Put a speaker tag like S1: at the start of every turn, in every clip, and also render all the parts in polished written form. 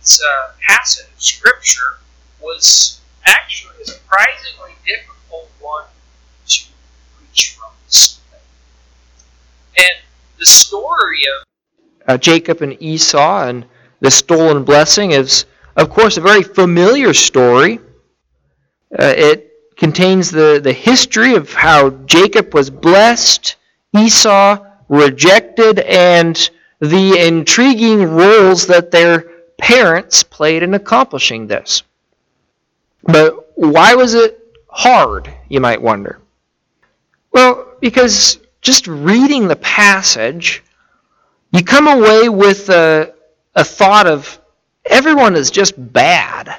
S1: passage of Scripture was actually a surprisingly difficult one to preach from this way. And the story of Jacob and Esau and the stolen blessing is, of course, a very familiar story. It contains the history of how Jacob was blessed, Esau rejected, and the intriguing roles that their parents played in accomplishing this. But why was it hard, you might wonder? Well, because just reading the passage, you come away with a thought of everyone is just bad.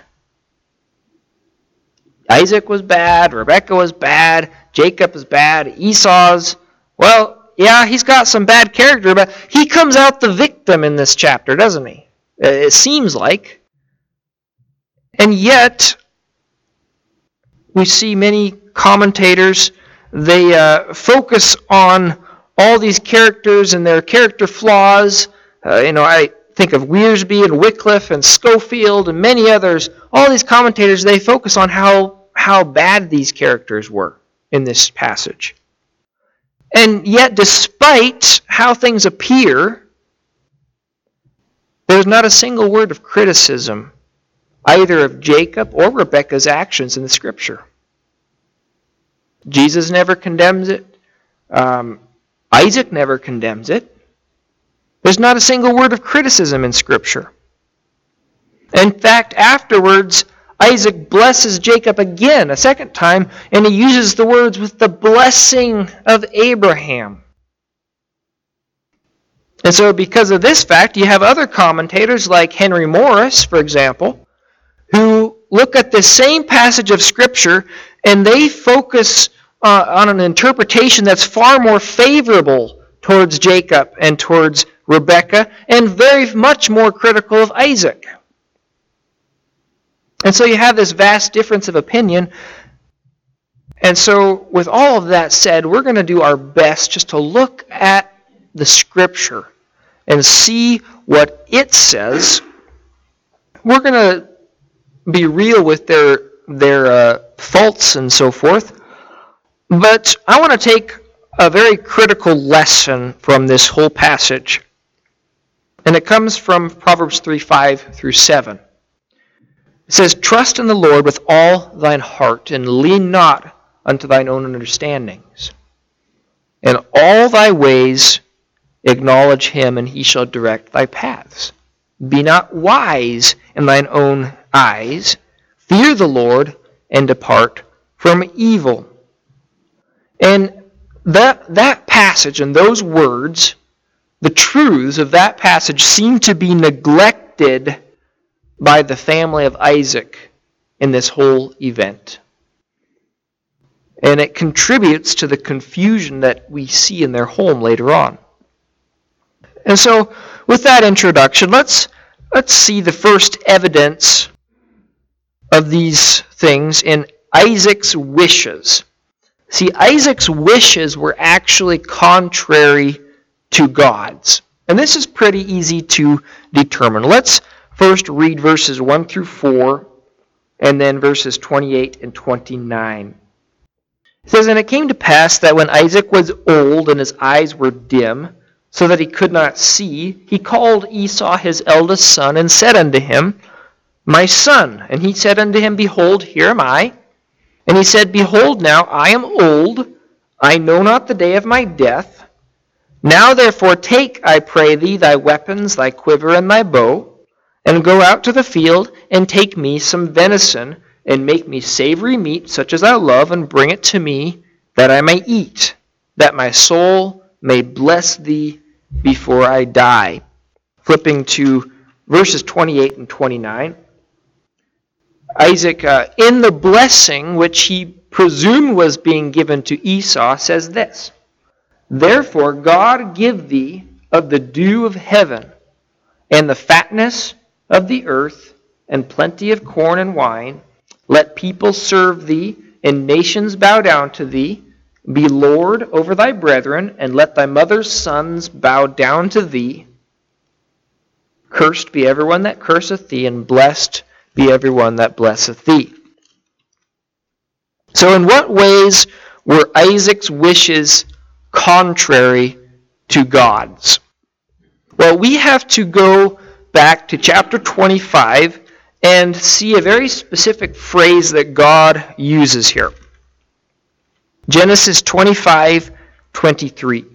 S1: Isaac was bad, Rebekah was bad, Jacob is bad, Esau's, well, yeah, he's got some bad character, but he comes out the victim in this chapter, doesn't he? It seems like. And yet, we see many commentators, they focus on all these characters and their character flaws. I think of Wiersbe and Wycliffe and Schofield and many others. All these commentators, they focus on how bad these characters were in this passage. And yet, despite how things appear, there's not a single word of criticism either of Jacob or Rebekah's actions in the Scripture. Jesus never condemns it. Isaac never condemns it. There's not a single word of criticism in Scripture. In fact, afterwards, Isaac blesses Jacob again, a second time, and he uses the words with the blessing of Abraham. And so because of this fact, you have other commentators like Henry Morris, for example, who look at this same passage of Scripture and they focus on an interpretation that's far more favorable towards Jacob and towards Rebekah, and very much more critical of Isaac. And so you have this vast difference of opinion. And so with all of that said, we're going to do our best just to look at the Scripture and see what it says. We're going to be real with their faults and so forth. But I want to take a very critical lesson from this whole passage. And it comes from Proverbs 3:5-7. It says, "Trust in the Lord with all thine heart, and lean not unto thine own understandings. In all thy ways acknowledge him, and he shall direct thy paths. Be not wise in thine own eyes. Fear the Lord, and depart from evil." And that passage and those words, the truths of that passage seem to be neglected by the family of Isaac in this whole event. And it contributes to the confusion that we see in their home later on. And so, with that introduction, let's see the first evidence of these things in Isaac's wishes. See, Isaac's wishes were actually contrary to God's. And this is pretty easy to determine. Let's first read verses 1-4 and then verses 28 and 29. It says, "And it came to pass that when Isaac was old and his eyes were dim, so that he could not see, he called Esau his eldest son and said unto him, My son. And he said unto him, Behold, here am I. And he said, Behold now, I am old, I know not the day of my death. Now therefore take, I pray thee, thy weapons, thy quiver, and thy bow, and go out to the field, and take me some venison, and make me savory meat, such as I love, and bring it to me, that I may eat, that my soul may bless thee before I die." Flipping to verses 28 and 29. Isaac, in the blessing which he presumed was being given to Esau, says this, "Therefore God give thee of the dew of heaven, and the fatness of the earth, and plenty of corn and wine. Let people serve thee, and nations bow down to thee. Be Lord over thy brethren, and let thy mother's sons bow down to thee." Cursed be everyone that curseth thee, and blessed be everyone that blesseth thee. So in what ways were Isaac's wishes contrary to God's? Well, we have to go back to chapter 25 and see a very specific phrase that God uses here. Genesis 25:23.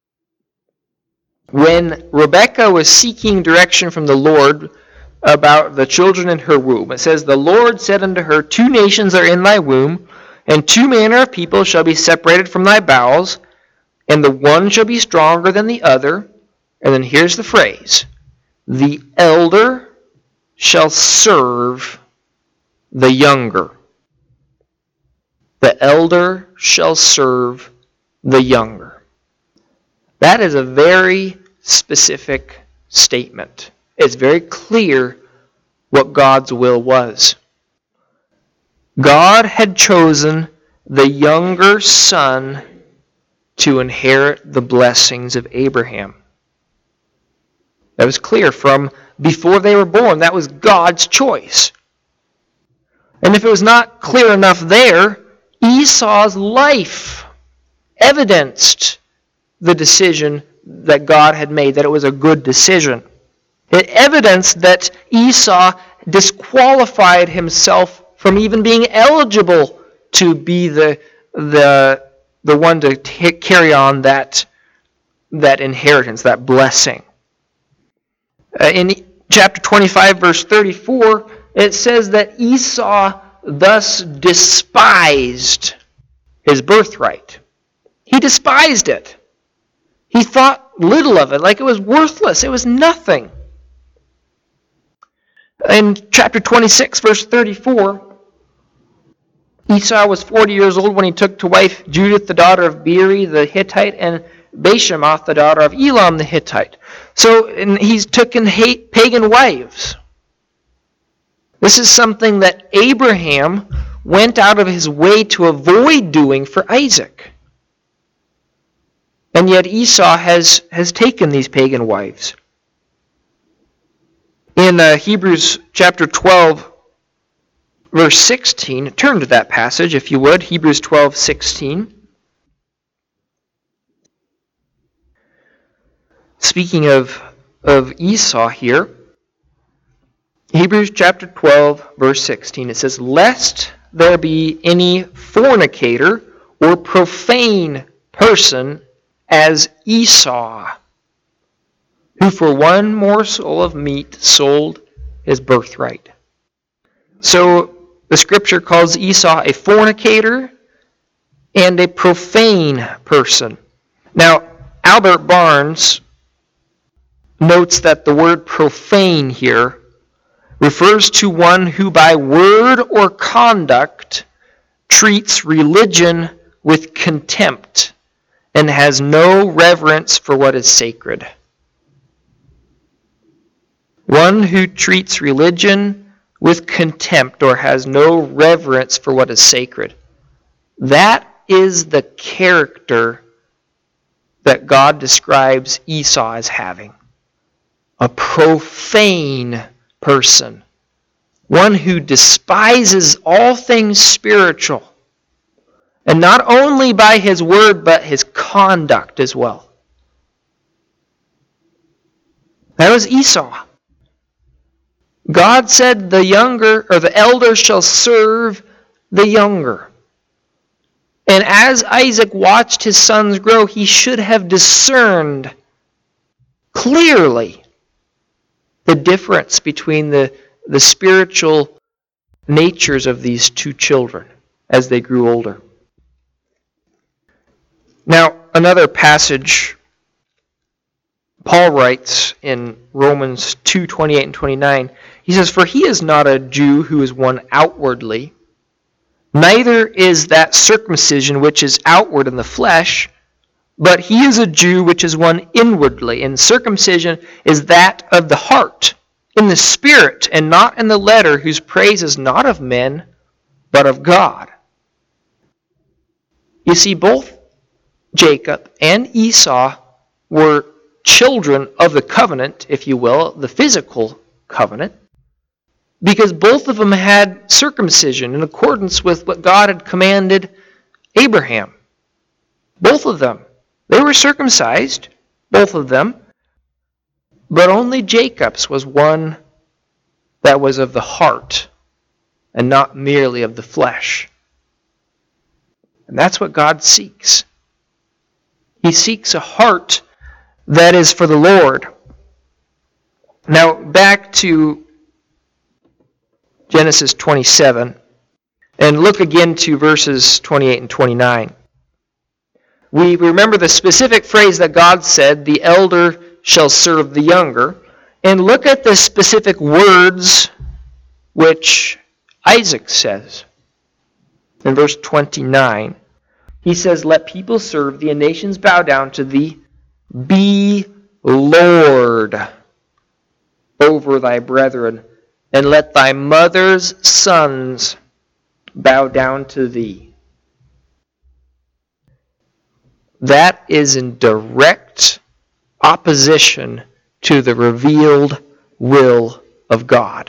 S1: When Rebekah was seeking direction from the Lord about the children in her womb, it says, "The Lord said unto her, 2 nations are in thy womb, and 2 manner of people shall be separated from thy bowels, and the one shall be stronger than the other." And then here's the phrase, "The elder shall serve the younger." The elder shall serve the younger. That is a very specific statement. It's very clear what God's will was. God had chosen the younger son to inherit the blessings of Abraham. That was clear from before they were born. That was God's choice. And if it was not clear enough there, Esau's life evidenced the decision that God had made, that it was a good decision. It evidenced that Esau disqualified himself from even being eligible to be the one to carry on that inheritance, that blessing. In chapter 25, verse 34, it says that Esau thus despised his birthright. He despised it. He thought little of it, like it was worthless. It was nothing. In chapter 26, verse 34, Esau was 40 years old when he took to wife Judith, the daughter of Beeri the Hittite, and Bashemoth, the daughter of Elam the Hittite. So he's taken pagan wives. This is something that Abraham went out of his way to avoid doing for Isaac. And yet Esau has taken these pagan wives. In Hebrews chapter 12, verse 16, turn to that passage if you would, Hebrews 12:16. Speaking of Esau here, Hebrews chapter 12, verse 16, it says, "Lest there be any fornicator or profane person as Esau, who for one morsel of meat sold his birthright." So the scripture calls Esau a fornicator and a profane person. Now, Albert Barnes notes that the word profane here refers to one who by word or conduct treats religion with contempt and has no reverence for what is sacred. One who treats religion with contempt or has no reverence for what is sacred. That is the character that God describes Esau as having. A profane person. One who despises all things spiritual. And not only by his word, but his conduct as well. That was Esau. God said the elder shall serve the younger. And as Isaac watched his sons grow, he should have discerned clearly the difference between the spiritual natures of these two children as they grew older. Now, another passage, Paul writes in Romans 2:28 and 29, he says, "For he is not a Jew who is one outwardly, neither is that circumcision which is outward in the flesh, but he is a Jew which is one inwardly. And circumcision is that of the heart, in the spirit, and not in the letter, whose praise is not of men, but of God." You see, both Jacob and Esau were children of the covenant, if you will, the physical covenant, because both of them had circumcision in accordance with what God had commanded Abraham. Both of them. They were circumcised, both of them, but only Jacob's was one that was of the heart and not merely of the flesh. And that's what God seeks. He seeks a heart that is for the Lord. Now, back to Genesis 27, and look again to verses 28 and 29. We remember the specific phrase that God said, the elder shall serve the younger, and look at the specific words which Isaac says. In verse 29, he says, let people serve thee, and nations bow down to thee. Be Lord over thy brethren, and let thy mother's sons bow down to thee. That is in direct opposition to the revealed will of God.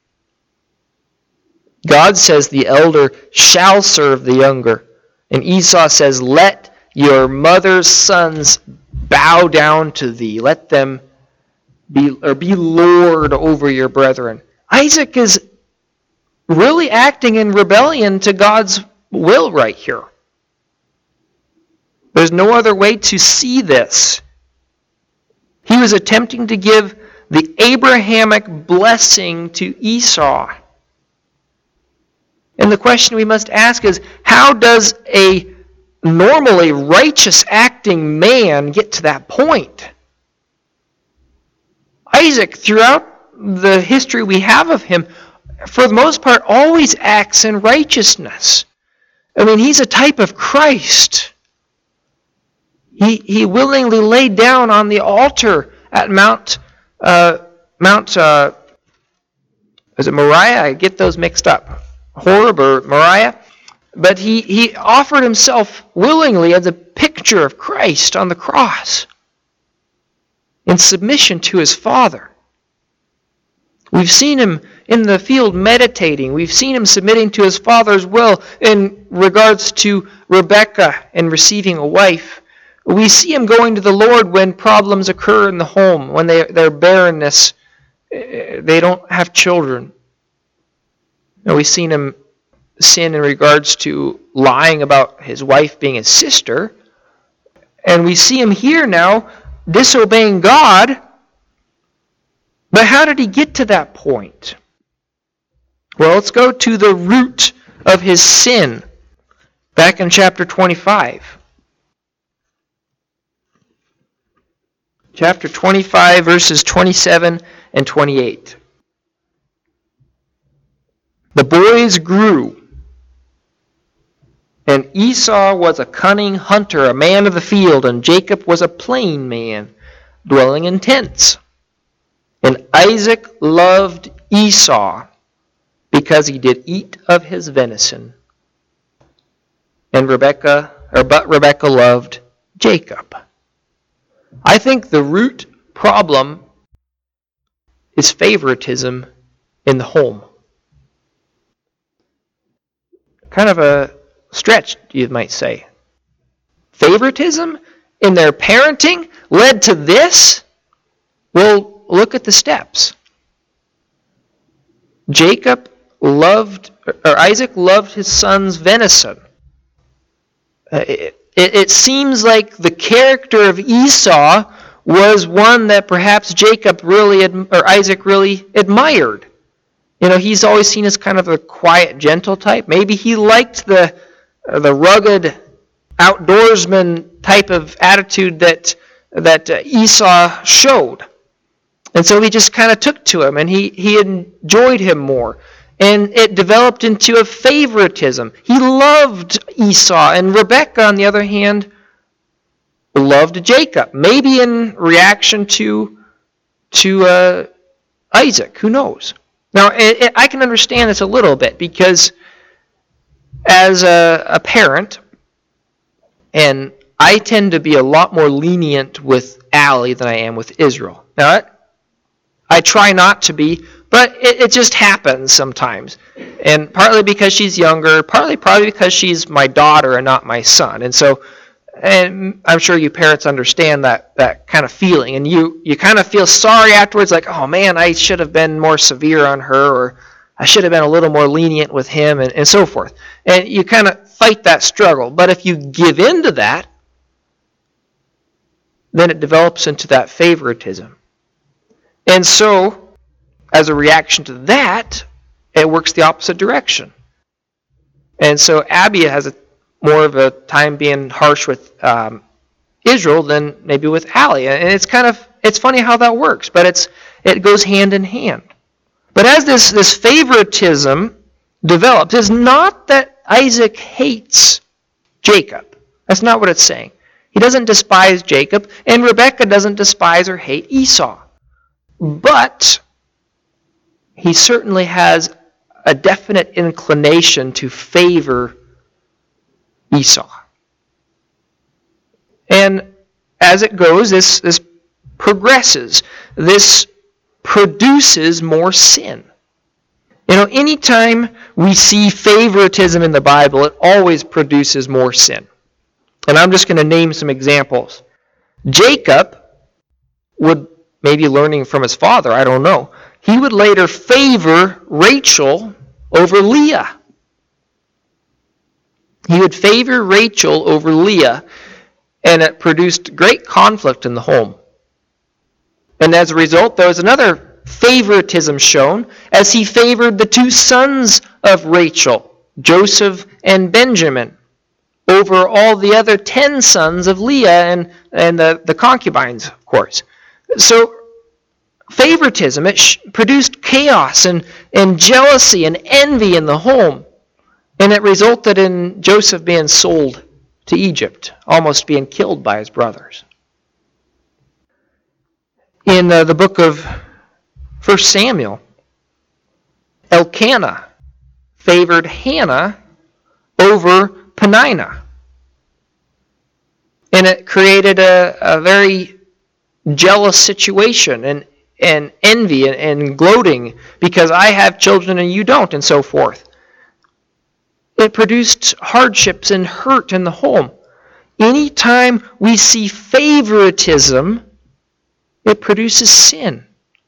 S1: God says the elder shall serve the younger. And Esau says, let your mother's sons bow down to thee. Let them be Lord over your brethren. Isaac is really acting in rebellion to God's will right here. There's no other way to see this. He was attempting to give the Abrahamic blessing to Esau. And the question we must ask is, how does a normally righteous acting man get to that point? Isaac, throughout the history we have of him, for the most part, always acts in righteousness. I mean, he's a type of Christ. He willingly laid down on the altar at Mount is it Moriah? I get those mixed up. Horeb or Moriah. But he offered himself willingly as a picture of Christ on the cross in submission to his Father. We've seen him in the field meditating. We've seen him submitting to his Father's will in regards to Rebekah and receiving a wife. We see him going to the Lord when problems occur in the home, when their barrenness, they don't have children. And we've seen him sin in regards to lying about his wife being his sister. And we see him here now disobeying God. But how did he get to that point? Well, let's go to the root of his sin. Back in chapter 25. Chapter 25, verses 27 and 28. The boys grew, and Esau was a cunning hunter, a man of the field, and Jacob was a plain man, dwelling in tents. And Isaac loved Esau, because he did eat of his venison. And Rebekah loved Jacob. I think the root problem is favoritism in the home. Kind of a stretch, you might say. Favoritism in their parenting led to this? Well, look at the steps. Isaac loved his son's venison. It seems like the character of Esau was one that perhaps Isaac really admired. You know, he's always seen as kind of a quiet, gentle type. Maybe he liked the rugged outdoorsman type of attitude that Esau showed. And so he just kind of took to him, and he enjoyed him more. And it developed into a favoritism. He loved Esau, and Rebekah, on the other hand, loved Jacob. Maybe in reaction to Isaac. Who knows? Now, I can understand this a little bit, because as a parent, and I tend to be a lot more lenient with Allie than I am with Israel. Now, I try not to be, but it just happens sometimes. And partly because she's younger, partly probably because she's my daughter and not my son. And I'm sure you parents understand that kind of feeling. And you kind of feel sorry afterwards, like, oh man, I should have been more severe on her, or I should have been a little more lenient with him, and so forth. And you kind of fight that struggle. But if you give in to that, then it develops into that favoritism. And so, as a reaction to that, it works the opposite direction. And so Abia has more of a time being harsh with Israel than maybe with Allie. And it's funny how that works, but it goes hand in hand. But as this favoritism develops, it's not that Isaac hates Jacob. That's not what it's saying. He doesn't despise Jacob, and Rebekah doesn't despise or hate Esau. But he certainly has a definite inclination to favor Esau. And as it goes, this progresses. This produces more sin. Anytime we see favoritism in the Bible, it always produces more sin. And I'm just going to name some examples. Jacob would, maybe learning from his father, I don't know, he would later favor Rachel over Leah. He would favor Rachel over Leah, and it produced great conflict in the home. And as a result, there was another favoritism shown as he favored the two sons of Rachel, Joseph and Benjamin, over all the other 10 sons of Leah and the concubines, of course. So favoritism, it produced chaos and jealousy and envy in the home. And it resulted in Joseph being sold to Egypt, almost being killed by his brothers. In the book of 1 Samuel, Elkanah favored Hannah over Peninnah. And it created a very jealous situation and envy and gloating because I have children and you don't, and so forth. It produced hardships and hurt in the home. Anytime we see favoritism, it produces sin.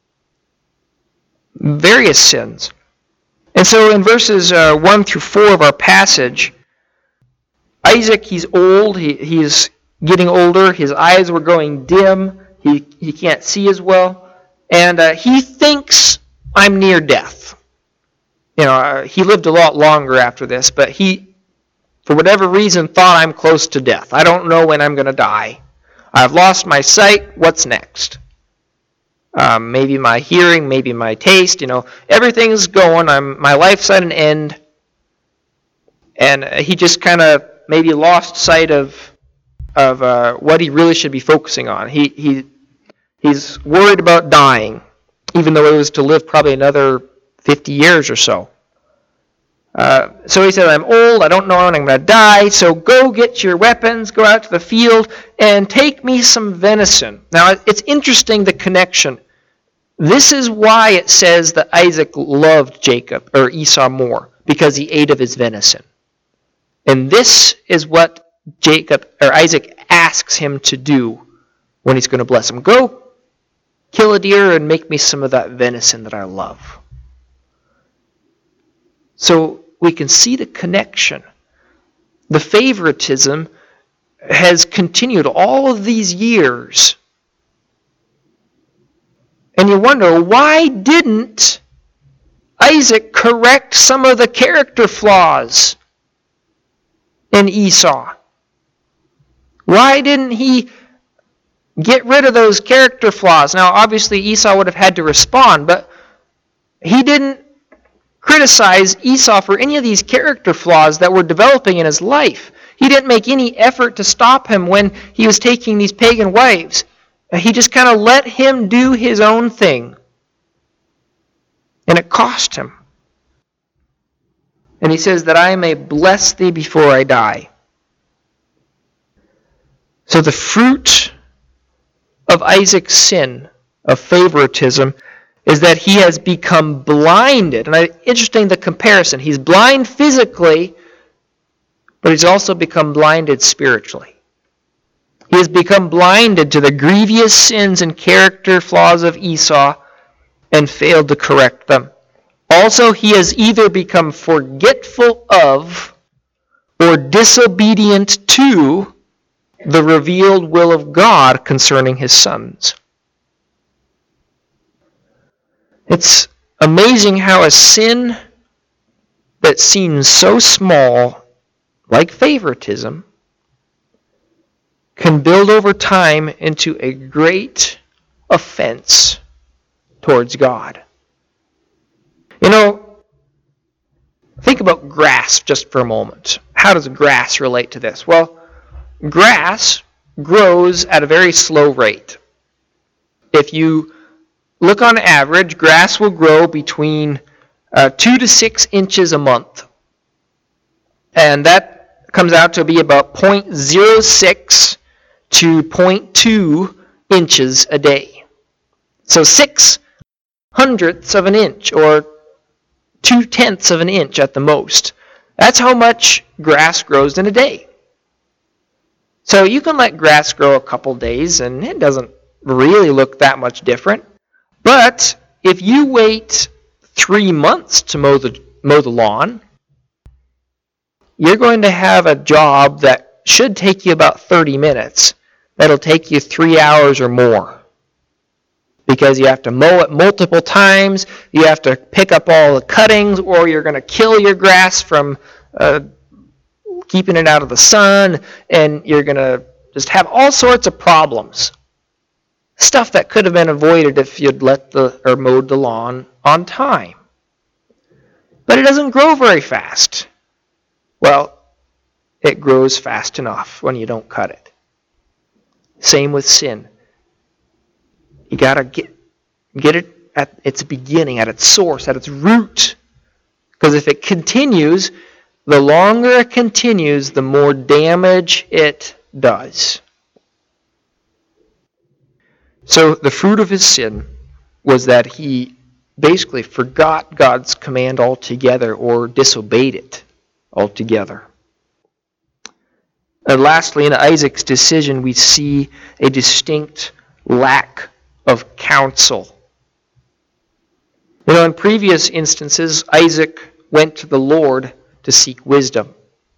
S1: Various sins. And so in verses 1 through 4 of our passage, Isaac, he's old, he's getting older, his eyes were going dim, he can't see as well, and he thinks, I'm near death. He lived a lot longer after this, but he, for whatever reason, thought I'm close to death. I don't know when I'm going to die. I've lost my sight. What's next? Maybe my hearing, maybe my taste. Everything's going. My life's at an end. And he just kind of maybe lost sight of what he really should be focusing on. He's worried about dying, even though it was to live probably another 50 years or so. So he said, I'm old, I don't know when I'm going to die, so go get your weapons, go out to the field, and take me some venison. Now, it's interesting, the connection. This is why it says that Isaac loved Jacob, or Esau, more, because he ate of his venison. And this is what Isaac asks him to do when he's going to bless him. Go kill a deer and make me some of that venison that I love. So we can see the connection. The favoritism has continued all of these years. And you wonder, why didn't Isaac correct some of the character flaws in Esau? Why didn't he get rid of those character flaws? Now, obviously, Esau would have had to respond, but he didn't criticize Esau for any of these character flaws that were developing in his life. He didn't make any effort to stop him when he was taking these pagan wives. He just kind of let him do his own thing. And it cost him. And he says that I may bless thee before I die. So the fruit of Isaac's sin, of favoritism, is that he has become blinded. And interesting the comparison. He's blind physically, but he's also become blinded spiritually. He has become blinded to the grievous sins and character flaws of Esau and failed to correct them. Also, he has either become forgetful of or disobedient to the revealed will of God concerning his sons. It's amazing how a sin that seems so small, like favoritism, can build over time into a great offense towards God. You know, think about grass just for a moment. How does grass relate to this? Well, grass grows at a very slow rate. If you look on average, grass will grow between 2 to 6 inches a month. And that comes out to be about 0.06 to 0.2 inches a day. So 6/100ths of an inch, or 2/10ths of an inch at the most. That's how much grass grows in a day. So you can let grass grow a couple days and it doesn't really look that much different. But if you wait 3 months to mow the lawn, you're going to have a job that should take you about 30 minutes. That'll take you 3 hours or more. Because you have to mow it multiple times, you have to pick up all the cuttings, or you're going to kill your grass from keeping it out of the sun, and you're going to just have all sorts of problems. Stuff that could have been avoided if you'd mowed the lawn on time. But it doesn't grow very fast. Well, it grows fast enough when you don't cut it. Same with sin. You got to get it at its beginning, at its source, at its root. Because if it continues, the longer it continues, the more damage it does. So the fruit of his sin was that he basically forgot God's command altogether, or disobeyed it altogether. And lastly, in Isaac's decision, we see a distinct lack of counsel. You know, in previous instances, Isaac went to the Lord to seek wisdom.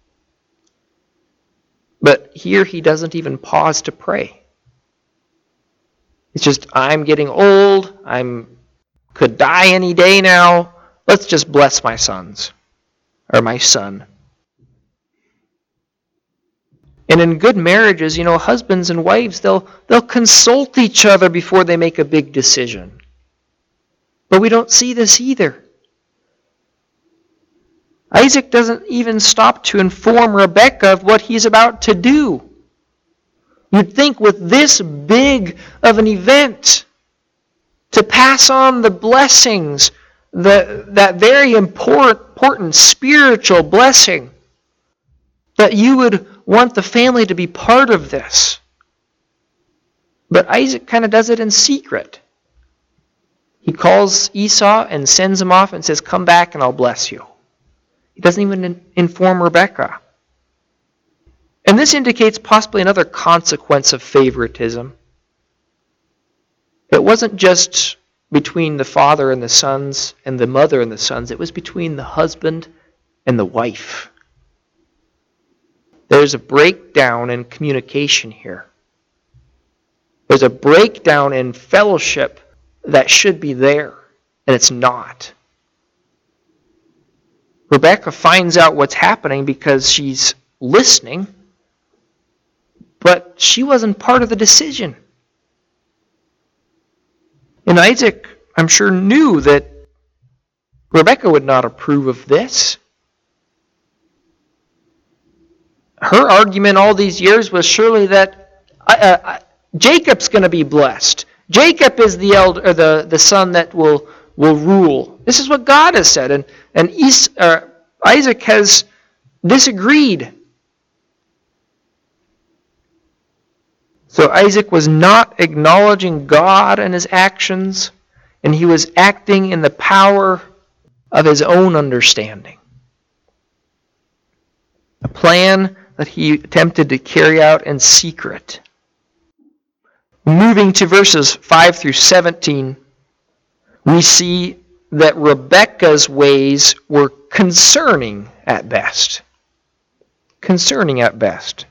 S1: But here he doesn't even pause to pray. It's just, I'm getting old, could die any day now, let's just bless my sons, or my son. And in good marriages, you know, husbands and wives, they'll consult each other before they make a big decision. But we don't see this either. Isaac doesn't even stop to inform Rebekah of what he's about to do. You'd think with this big of an event, to pass on the blessings, that very important spiritual blessing, that you would want the family to be part of this. But Isaac kind of does it in secret. He calls Esau and sends him off and says, come back and I'll bless you. He doesn't even inform Rebekah. And this indicates possibly another consequence of favoritism. It wasn't just between the father and the sons and the mother and the sons. It was between the husband and the wife. There's a breakdown in communication here. There's a breakdown in fellowship that should be there, and it's not. Rebekah finds out what's happening because she's listening, but she wasn't part of the decision. And Isaac, I'm sure, knew that Rebekah would not approve of this. Her argument all these years was surely that Jacob's going to be blessed. Jacob is the elder, or the son that will rule. This is what God has said, and Isaac has disagreed. So Isaac was not acknowledging God and his actions, and he was acting in the power of his own understanding. A plan that he attempted to carry out in secret. Moving to verses 5 through 17, we see that Rebekah's ways were concerning at best. Concerning at best.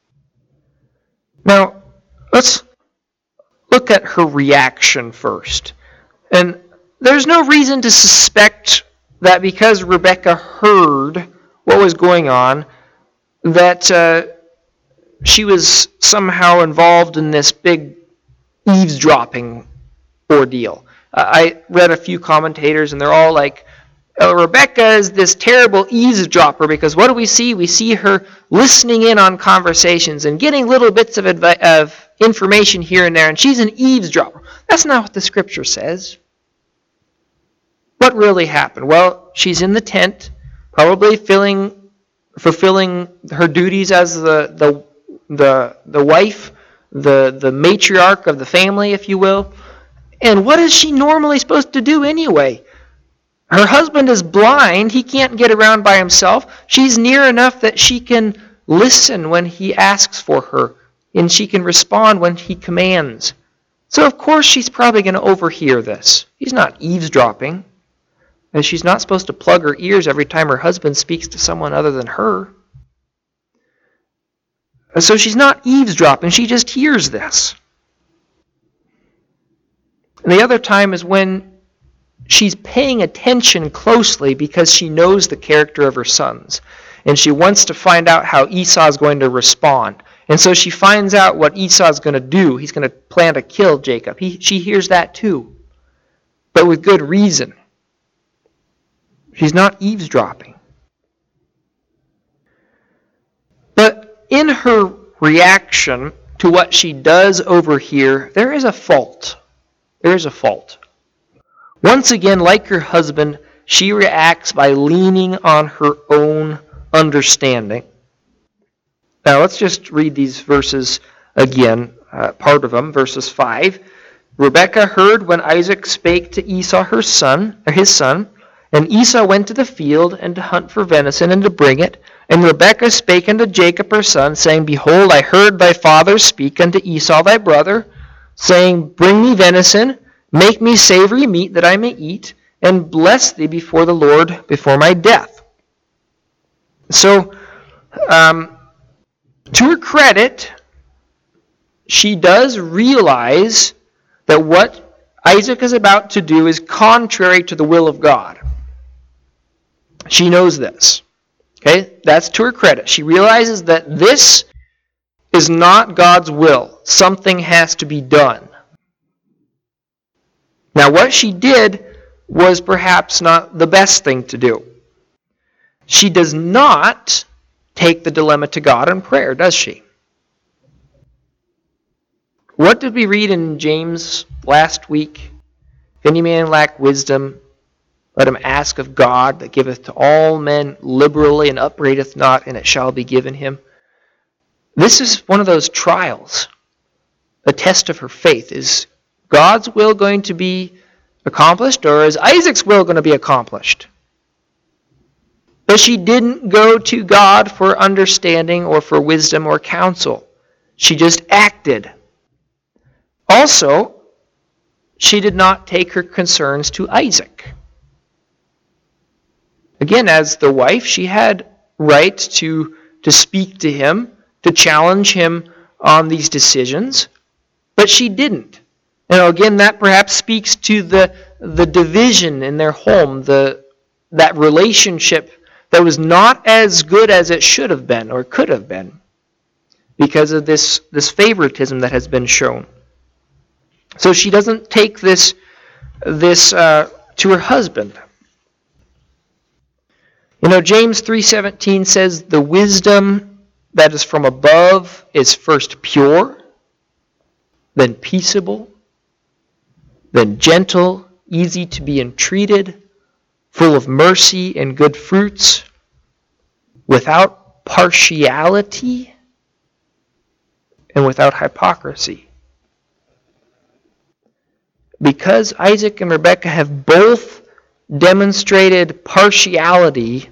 S1: Now, let's look at her reaction first. And there's no reason to suspect that because Rebekah heard what was going on, that she was somehow involved in this big eavesdropping ordeal. I read a few commentators, and they're all like, Rebekah is this terrible eavesdropper because what do we see? We see her listening in on conversations and getting little bits of information here and there, and she's an eavesdropper. That's not what the Scripture says. What really happened? Well, she's in the tent, probably fulfilling her duties as the wife, the matriarch of the family, if you will. And what is she normally supposed to do anyway? Her husband is blind. He can't get around by himself. She's near enough that she can listen when he asks for her, and she can respond when he commands. So of course she's probably going to overhear this. She's not eavesdropping, and she's not supposed to plug her ears every time her husband speaks to someone other than her. So she's not eavesdropping. She just hears this. And the other time is when she's paying attention closely because she knows the character of her sons. And she wants to find out how Esau is going to respond. And so she finds out what Esau is going to do. He's going to plan to kill Jacob. She hears that too. But with good reason. She's not eavesdropping. But in her reaction to what she does overhear, there is a fault. There is a fault. Once again, like her husband, she reacts by leaning on her own understanding. Now let's just read these verses again, part of them, verses 5. Rebekah heard when Isaac spake to Esau his son, and Esau went to the field and to hunt for venison and to bring it. And Rebekah spake unto Jacob her son, saying, Behold, I heard thy father speak unto Esau thy brother, saying, Bring me venison, make me savory meat that I may eat, and bless thee before the Lord before my death. So, to her credit, she does realize that what Isaac is about to do is contrary to the will of God. She knows this. Okay, that's to her credit. She realizes that this is not God's will. Something has to be done. Now, what she did was perhaps not the best thing to do. She does not take the dilemma to God in prayer, does she? What did we read in James last week? If any man lack wisdom, let him ask of God that giveth to all men liberally and upbraideth not, and it shall be given him. This is one of those trials. A test of her faith. Is God's will going to be accomplished, or is Isaac's will going to be accomplished? But she didn't go to God for understanding or for wisdom or counsel. She just acted. Also, she did not take her concerns to Isaac. Again, as the wife, she had right to speak to him, to challenge him on these decisions, but she didn't. Again, that perhaps speaks to the division in their home, that relationship that was not as good as it should have been or could have been because of this favoritism that has been shown. So she doesn't take this to her husband. James 3:17 says, the wisdom that is from above is first pure, then peaceable, then gentle, easy to be entreated, full of mercy and good fruits, without partiality and without hypocrisy. Because Isaac and Rebekah have both demonstrated partiality,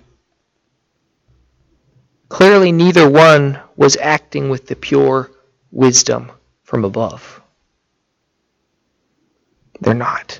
S1: clearly neither one was acting with the pure wisdom from above. They're not.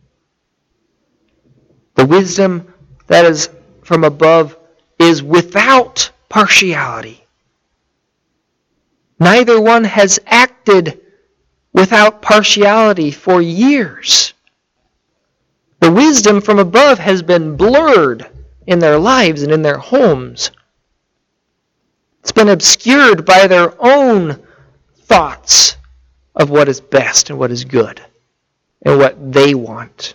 S1: The wisdom that is from above is without partiality. Neither one has acted without partiality for years. The wisdom from above has been blurred in their lives and in their homes. It's been obscured by their own thoughts of what is best and what is good and what they want.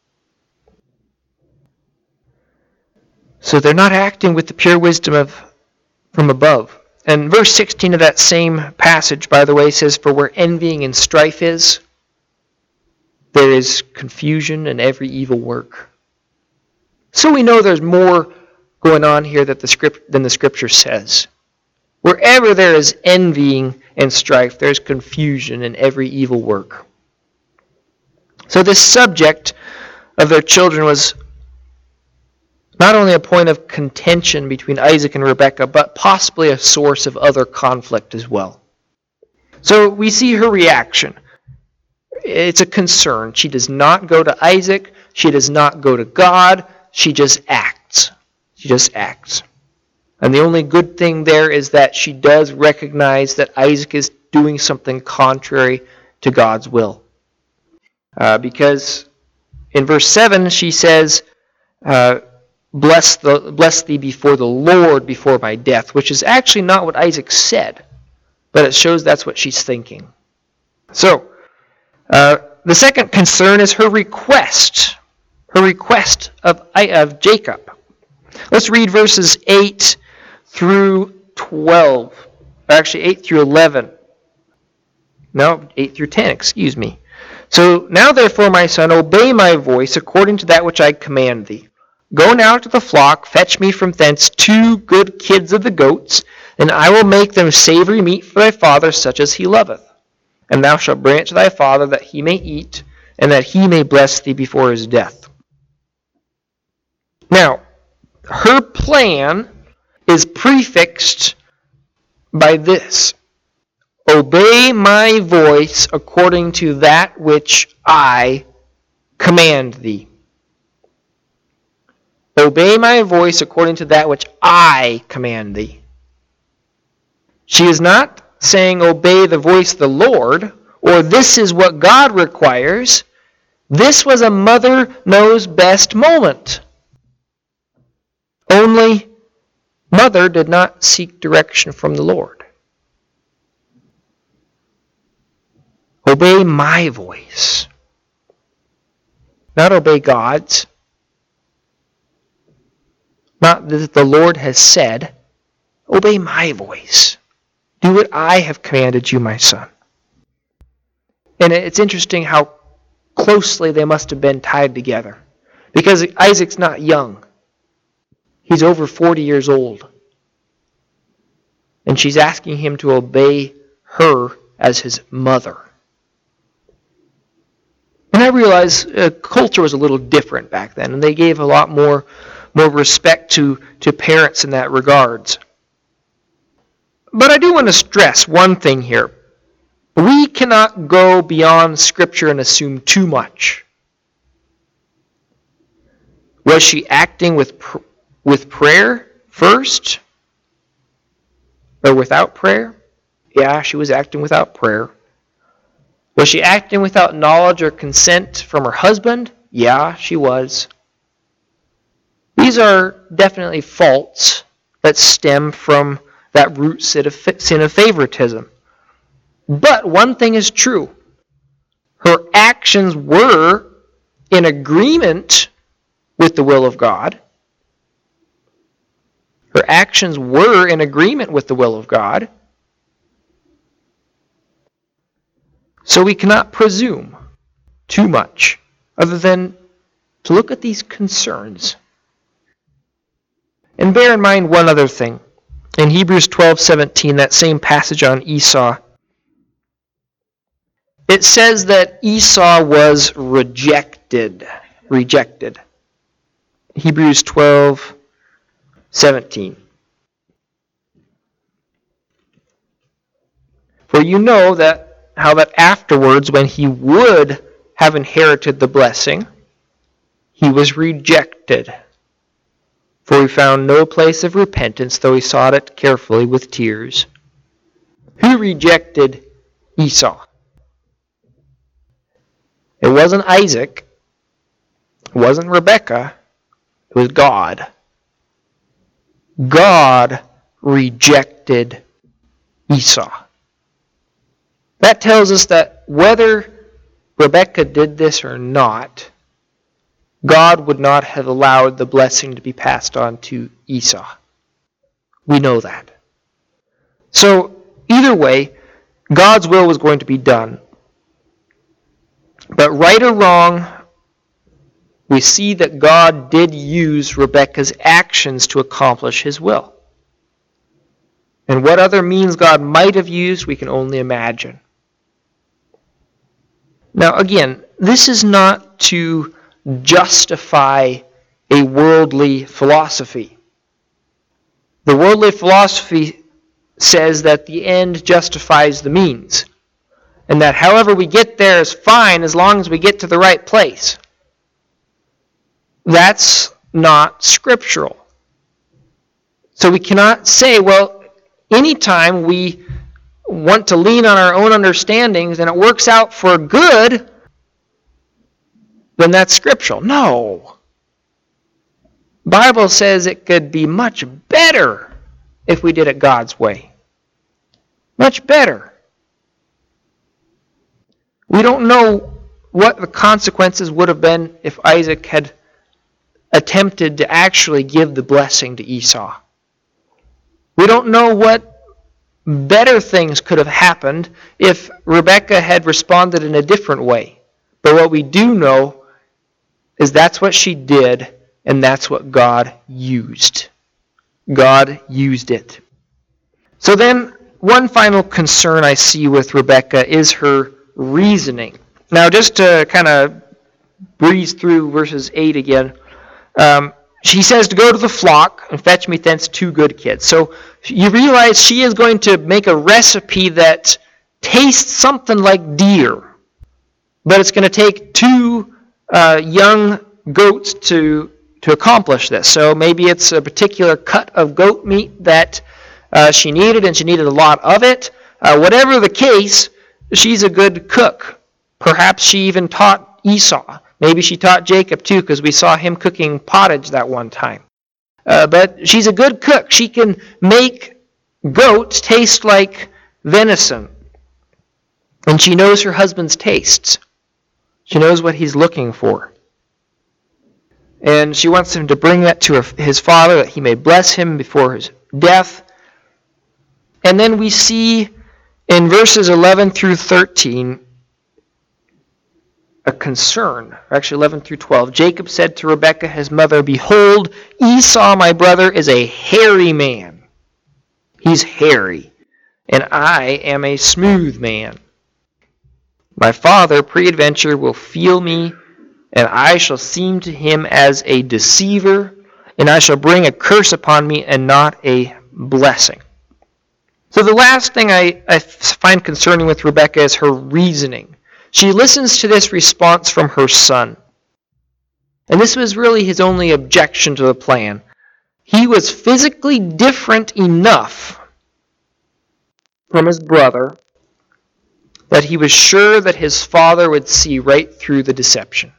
S1: So they're not acting with the pure wisdom from above. And verse 16 of that same passage, by the way, says, "For where envying and strife is, there is confusion and every evil work." So we know there's more going on here than the Scripture says. Wherever there is envying and strife, there's confusion and every evil work. So this subject of their children was not only a point of contention between Isaac and Rebekah, but possibly a source of other conflict as well. So we see her reaction. It's a concern. She does not go to Isaac. She does not go to God. She just acts. She just acts. And the only good thing there is that she does recognize that Isaac is doing something contrary to God's will. Because in verse 7 she says, Bless thee before the Lord before my death, which is actually not what Isaac said, but it shows that's what she's thinking. So, the second concern is her request of Jacob. Let's read verses 8 through 12. Actually, 8 through 11. No, 8 through 10, excuse me. "So now therefore, my son, obey my voice according to that which I command thee. Go now to the flock, fetch me from thence 2 good kids of the goats, and I will make them savory meat for thy father, such as he loveth. And thou shalt bring it to thy father, that he may eat, and that he may bless thee before his death." Now, her plan is prefixed by this: "Obey my voice according to that which I command thee." Obey my voice according to that which I command thee. She is not saying obey the voice of the Lord, or this is what God requires. This was a mother knows best moment. Only mother did not seek direction from the Lord. Obey my voice. Not obey God's. Not that the Lord has said, obey my voice. Do what I have commanded you, my son. And it's interesting how closely they must have been tied together. Because Isaac's not young. He's over 40 years old. And she's asking him to obey her as his mother. And I realize culture was a little different back then, and they gave a lot more respect to parents in that regards. But I do want to stress one thing here. We cannot go beyond Scripture and assume too much. Was she acting with prayer first? Or without prayer? Yeah, she was acting without prayer. Was she acting without knowledge or consent from her husband? Yeah, she was. These are definitely faults that stem from that root sin of favoritism. But one thing is true. Her actions were in agreement with the will of God. Her actions were in agreement with the will of God. So we cannot presume too much other than to look at these concerns. And bear in mind one other thing. In Hebrews 12:17, that same passage on Esau, it says that Esau was rejected. Rejected. Hebrews 12:17. For you know how that afterwards, when he would have inherited the blessing, he was rejected. For he found no place of repentance, though he sought it carefully with tears. Who rejected Esau? It wasn't Isaac. It wasn't Rebekah. It was God. God rejected Esau. That tells us that whether Rebekah did this or not, God would not have allowed the blessing to be passed on to Esau. We know that. So, either way, God's will was going to be done. But right or wrong, we see that God did use Rebekah's actions to accomplish his will. And what other means God might have used, we can only imagine. Now, again, this is not to justify a worldly philosophy. The worldly philosophy says that the end justifies the means, and that however we get there is fine as long as we get to the right place. That's not scriptural. So we cannot say, well, anytime we want to lean on our own understandings and it works out for good, then that's scriptural. No. The Bible says it could be much better if we did it God's way. Much better. We don't know what the consequences would have been if Isaac had attempted to actually give the blessing to Esau. We don't know what better things could have happened if Rebekah had responded in a different way. But what we do know is that's what she did, and that's what God used. God used it. So then, one final concern I see with Rebekah is her reasoning. Now, just to kind of breeze through verses 8 again, she says to go to the flock and fetch me thence 2 good kids. So you realize she is going to make a recipe that tastes something like deer, but it's going to take 2 young goats to accomplish this. So maybe it's a particular cut of goat meat that she needed, and she needed a lot of it. Whatever the case, she's a good cook. Perhaps she even taught Esau. Maybe she taught Jacob too, because we saw him cooking pottage that one time. But she's a good cook. She can make goats taste like venison. And she knows her husband's tastes. She knows what he's looking for. And she wants him to bring that to his father, that he may bless him before his death. And then we see in verses 11 through 13 a concern. Actually, 11 through 12. Jacob said to Rebekah, his mother, "Behold, Esau, my brother, is a hairy man." He's hairy. "And I am a smooth man. My father, peradventure, will feel me, and I shall seem to him as a deceiver, and I shall bring a curse upon me and not a blessing." So the last thing I find concerning with Rebekah is her reasoning. She listens to this response from her son. And this was really his only objection to the plan. He was physically different enough from his brother that he was sure that his father would see right through the deception.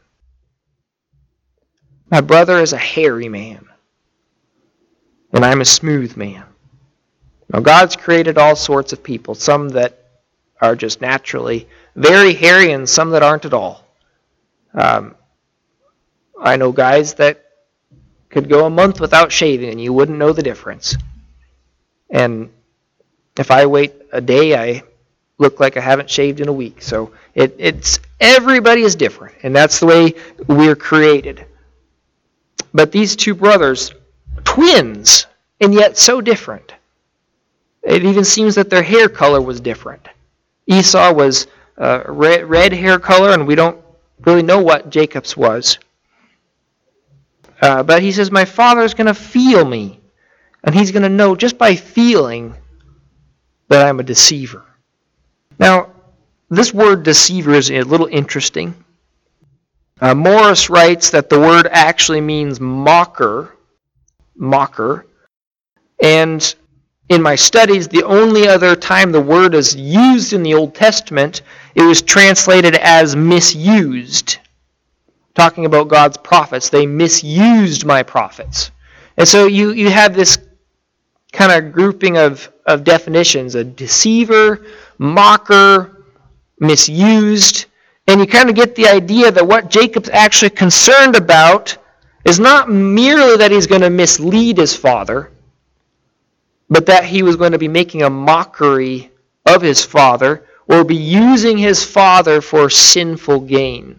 S1: My brother is a hairy man, and I'm a smooth man. Now, God's created all sorts of people, some that are just naturally very hairy and some that aren't at all. I know guys that could go a month without shaving and you wouldn't know the difference. And if I wait a day, I look like I haven't shaved in a week. So everybody is different, and that's the way we're created. But these 2 brothers, twins, and yet so different. It even seems that their hair color was different. Esau was red hair color, and we don't really know what Jacob's was. But he says, my father is going to feel me, and he's going to know just by feeling that I'm a deceiver. Now, this word deceiver is a little interesting. Morris writes that the word actually means mocker. And in my studies, the only other time the word is used in the Old Testament, it was translated as misused. Talking about God's prophets. They misused my prophets. And so you have this kind of grouping of definitions. A deceiver, mocker, misused. And you kind of get the idea that what Jacob's actually concerned about is not merely that he's going to mislead his father, but that he was going to be making a mockery of his father or be using his father for sinful gain.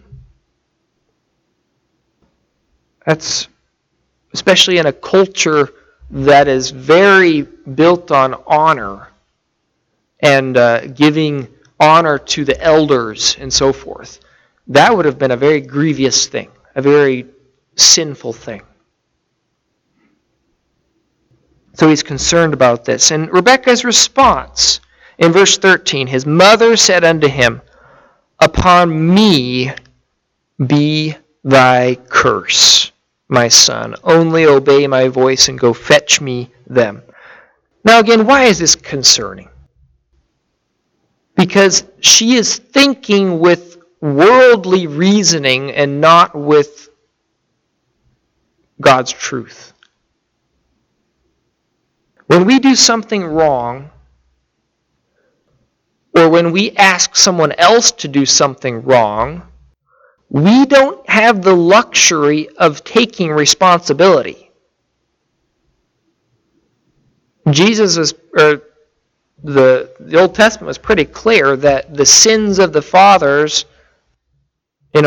S1: That's especially in a culture that is very built on honor and giving honor to the elders and so forth. That would have been a very grievous thing, a very sinful thing. So he's concerned about this. And Rebekah's response in verse 13, his mother said unto him, upon me be thy curse, my son. Only obey my voice and go fetch me them. Now again, why is this concerning? Because she is thinking with worldly reasoning and not with God's truth. When we do something wrong, or when we ask someone else to do something wrong, we don't have the luxury of taking responsibility. The Old Testament was pretty clear that the sins of the fathers, they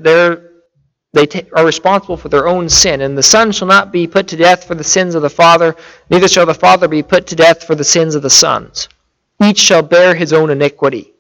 S1: are responsible for their own sin. And the son shall not be put to death for the sins of the father, neither shall the father be put to death for the sins of the sons. Each shall bear his own iniquity.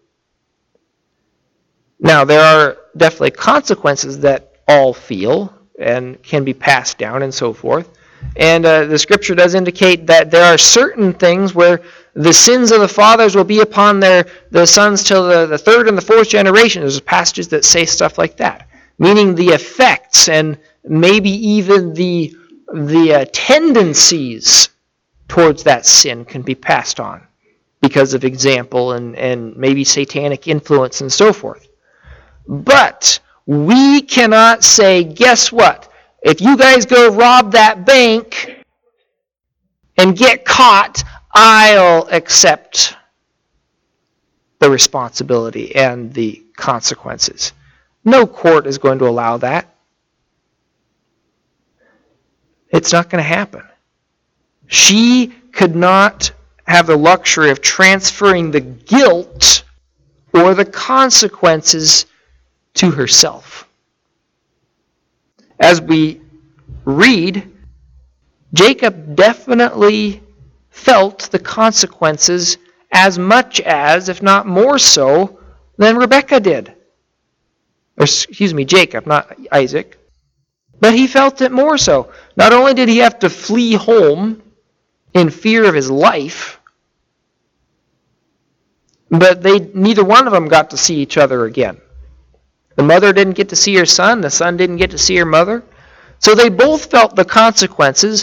S1: Now, there are definitely consequences that all feel and can be passed down and so forth. And the Scripture does indicate that there are certain things where the sins of the fathers will be upon the sons till the third and the fourth generation. There's passages that say stuff like that. Meaning the effects and maybe even the tendencies towards that sin can be passed on because of example and maybe satanic influence and so forth. But we cannot say, guess what? If you guys go rob that bank and get caught, I'll accept the responsibility and the consequences. No court is going to allow that. It's not going to happen. She could not have the luxury of transferring the guilt or the consequences to herself. As we read, Jacob definitely felt the consequences as much as, if not more so, than Rebekah did. Jacob, not Isaac. But he felt it more so. Not only did he have to flee home in fear of his life, but neither one of them got to see each other again. The mother didn't get to see her son. The son didn't get to see her mother. So they both felt the consequences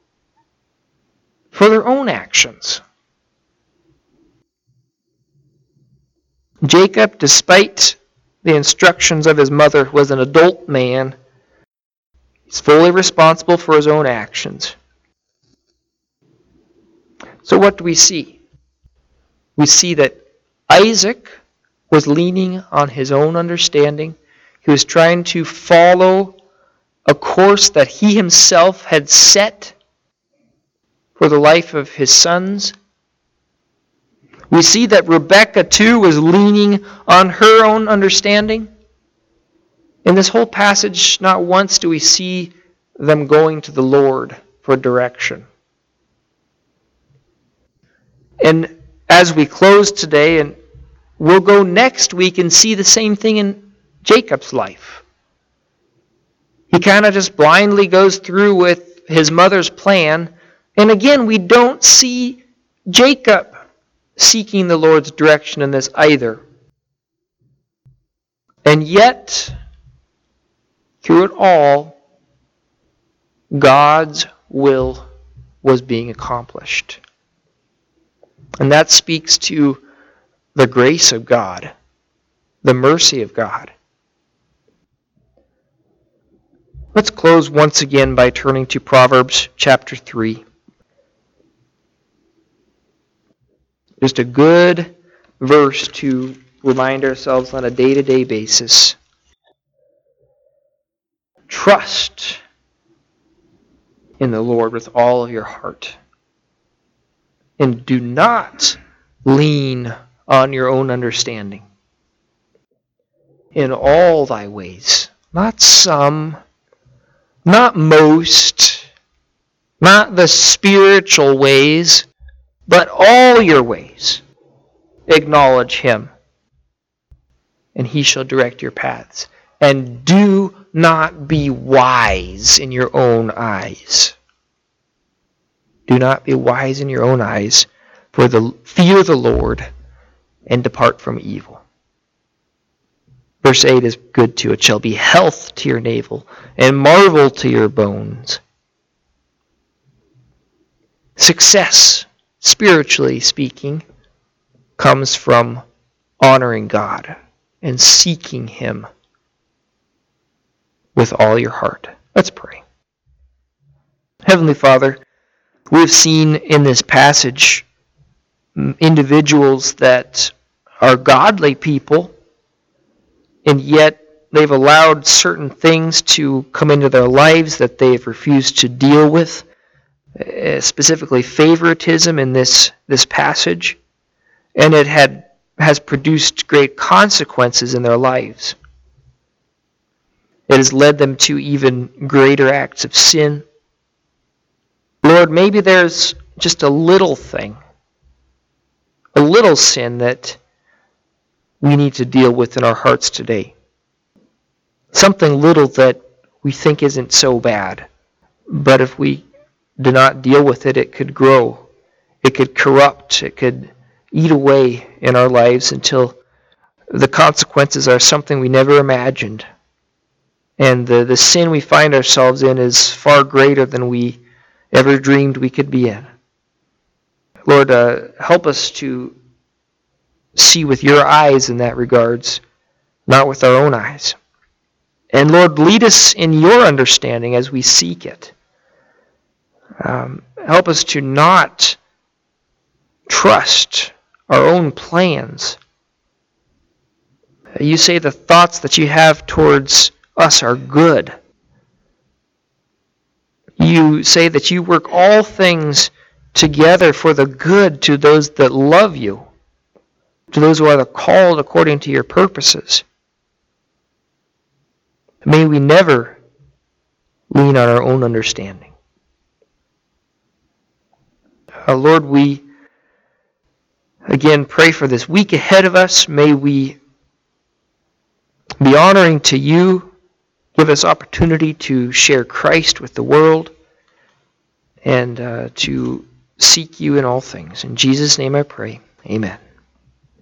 S1: for their own actions. Jacob, despite the instructions of his mother, was an adult man. He's fully responsible for his own actions. So what do we see? We see that Isaac was leaning on his own understanding. He was trying to follow a course that he himself had set for the life of his sons. We see that Rebekah too was leaning on her own understanding. In this whole passage, not once do we see them going to the Lord for direction. And as we close today, and we'll go next week and see the same thing in Jacob's life. He kind of just blindly goes through with his mother's plan. And again, we don't see Jacob seeking the Lord's direction in this either. And yet, through it all, God's will was being accomplished. And that speaks to the grace of God, the mercy of God. Let's close once again by turning to Proverbs chapter 3. Just a good verse to remind ourselves on a day-to-day basis. Trust in the Lord with all of your heart. And do not lean on your own understanding. In all thy ways, not some, not most, not the spiritual ways, but all your ways, acknowledge him, and he shall direct your paths. And do not be wise in your own eyes. Do not be wise in your own eyes, fear the Lord and depart from evil. Verse 8 is good too. It shall be health to your navel and marvel to your bones. Success, spiritually speaking, comes from honoring God and seeking him with all your heart. Let's pray. Heavenly Father, we have seen in this passage individuals that are godly people, and yet they've allowed certain things to come into their lives that they've refused to deal with, specifically favoritism in this passage, and it has produced great consequences in their lives. It has led them to even greater acts of sin. Lord, maybe there's just a little thing, a little sin that we need to deal with in our hearts today. Something little that we think isn't so bad. But if we do not deal with it, it could grow. It could corrupt. It could eat away in our lives until the consequences are something we never imagined. And the sin we find ourselves in is far greater than we ever dreamed we could be in. Lord, help us to see with your eyes in that regards, not with our own eyes. And Lord, lead us in your understanding as we seek it. Help us to not trust our own plans. You say the thoughts that you have towards us are good. You say that you work all things together for the good to those that love you, to those who are called according to your purposes. May we never lean on our own understanding. Lord, we again pray for this week ahead of us. May we be honoring to you. Give us opportunity to share Christ with the world and to seek you in all things. In Jesus' name I pray. Amen.